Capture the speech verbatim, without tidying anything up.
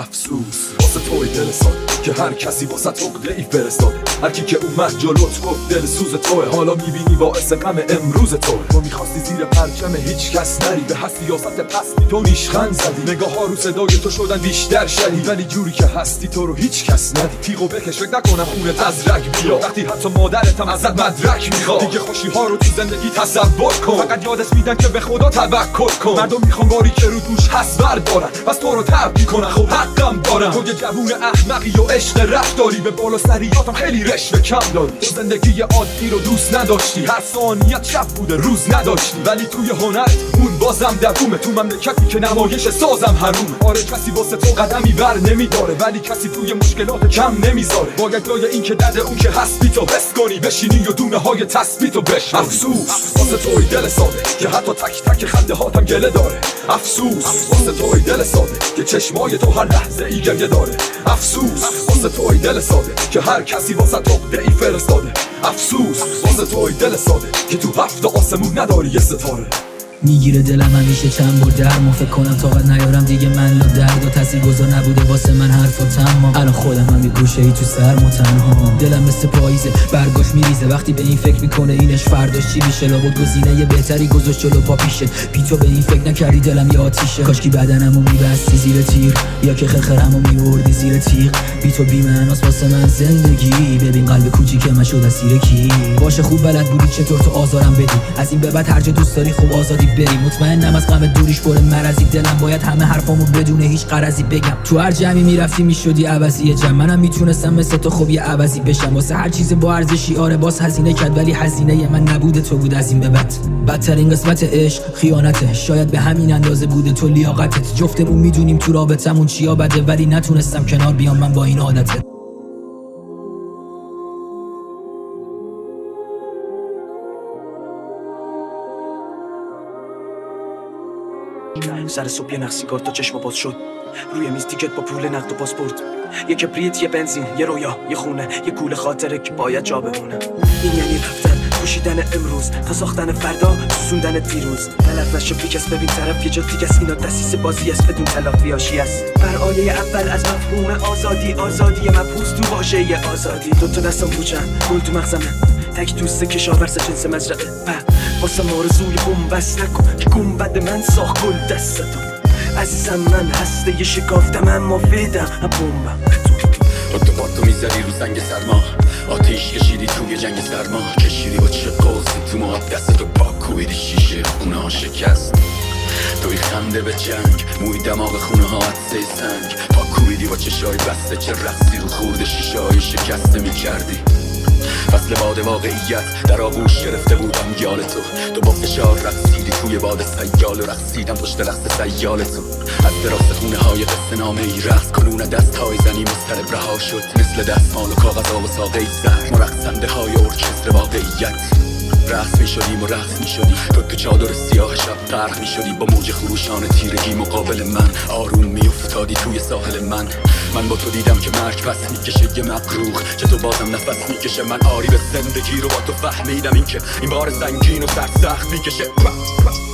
افسوس واسه توی دل ساده که هر کسی واسه عقده ای فرستاده. هر کی که اومد جلوت گفت دل سوز توه، حالا میبینی باعث غم امروز توه. تو میخواستی زیر پرچم هیچ کس نری، به هست سیاست پستی تو نیشخند زدی. نگاه ها رو صدای تو شدن بیشتر شدی، ولی جوری که هستی تو رو هیچ کس ندی. تیغو بکش فکر نکنم خونت از رگ بیا، وقتی حتی مادرتم ازت مدرک میخواد. دیگه خوشی ها رو تو زندگی تصور کن، فقط یادت میدن که به خدا توکل کن. مردم میخوان باری که رو دوش هست بردارن، بس تو رو تبدیل کنن، خب حقم دارم. تو یه جوون احمقی و عشق رفت داری، به بالا سریاتم خیلی رشوه کم داری. تو زندگی عادی رو دوست نداشتی، هر ثانیت شب بوده روز نداشتی، ولی توی هنرت اون بازم دوومه. تو مملکتی که نمایش سازم حرومه. آره کسی واسه تو قدمی بر نمیداره، ولی کسی توی مشکلات کم نمیذاره. باید جای این که درد اون که هستی تو حس کنی، بشینی و دونه های تثبیت و بشنی. افسوس واسه توی دل ساده که حتی تک تک خنده هاتم گله داره. افسوس واسه توی دل ساده که چشمای تو هر لحظه ای گریه داره. افسوس واسه توی دل ساده که هر کسی واسه عقده ای فرستاده. افسوس واسه توی دل ساده که تو هفت آسمون نداری یه ستاره. میگیره دلم همیشه چند بار درمو، فکر کنم طاقت نیارم دیگه من لا درد و تاثیرگذار نبوده واسه من حرف و تمام. الان خودم هم یه گوشه ای تو سرم و تنها، دلم مثل پاییزه برگاش میریزه، وقتی به این فکر میکنه اینش فرداش چی میشه. لابد گزینه یه بهتری گذاشت جلو پا پیشه، بی تو به این فکر نکردی دلم یه آتیشه. کاشکی بدنمو میبستی زیر تیر، یا که خرخرمو میبردی زیر تیغ. بی تو بی معناست واسه من زندگی، ببین قلب کوچیک من شد اسیر کی. باشه خوب بلد بودی چطور تو آزارم بدی، از این به بعد هر جا دوست داری خوب آزادی بری. مطمئنم از غم دوریش پر مرضی، دلم باید همه حرفامو بدون هیچ غرضی بگم. تو هر جمعی میرفتی میشدی عوضی جمع، منم میتونستم مثل تو خوب یه عوضی بشم. واسه هر چیز با ارزشی آره باز هزینه کرد، ولی هزینه من نبوده تو بود از این به بعد. بدترین قسمت عشق خیانته، شاید به همین اندازه بوده تو لیاقتت. جفتمون میدونیم تو رابطمون چیا بده، ولی نتونستم کنار بیام من با این عادتت. سر صبح یه نخ سیگار تا چشم باز شد، روی میز تیکت با پول نقد و پاسپورت، یه کبریت، یه بنزین، یه رویا، یه خونه، یه کوله خاطره که باید جا بمونه. این یعنی رفتن، پوشیدن امروز تا ساختن فردا، سوزوندن دیروز. غلط نشو بیکس ببین طرف یه جا دیگه، اینا دسیس بازی است بدون تلافیاشی است. بر آیه اول از مفهوم آزادی، آزادی مبهوس تو واژه آزادی. دو تا دستم پوچن، گل تو مغزمه، تک دوست کشاورز جنس مزرعه. واسه آرزوی بومبست نکن که گنبد من ساخت گل دستتون. عزیزم من هسته یه شکافتم اما فیدم بومبم. تو پاتو میذاری رو زنگ سرما، آتیش کشیدی توی جنگ سرما. کشیدی با چه قوزی تو ما، دستتو پاک کویدی شیشه خونه ها شکست. توی خنده به جنگ، موی دماغ خونه ها عدسه سنگ. پاک کویدی با چشای بسته، چه رقصی رو خورد شیشه های شکسته میکردی. فصل باد واقعیت در آغوش گرفته بودم یال تو. تو با فشار رقصیدی توی باد سیال، و رقصیدم پشت رقص سیال تو. از دراز خونه های قصه نامه ای رقص کنون دست های زنی مضطرب رها شد، مثل دستمال و کاغذ ها و ساقه ای زهر. ما رقصنده های ارکستر واقعیت رقص می شدیم و رقص می شدی. تو تو چادر سیاه شب غرق می شدی، با موج خروشان تیرگی مقابل من. آروم می افتادی توی ساحل من. من با تو دیدم که مرگ پس می کشه یه مقروخ، چه تو بازم نفس می کشه. من آری به زندگی رو با تو فهمیدم، این که این بار زنگین و سر سخت می کشه.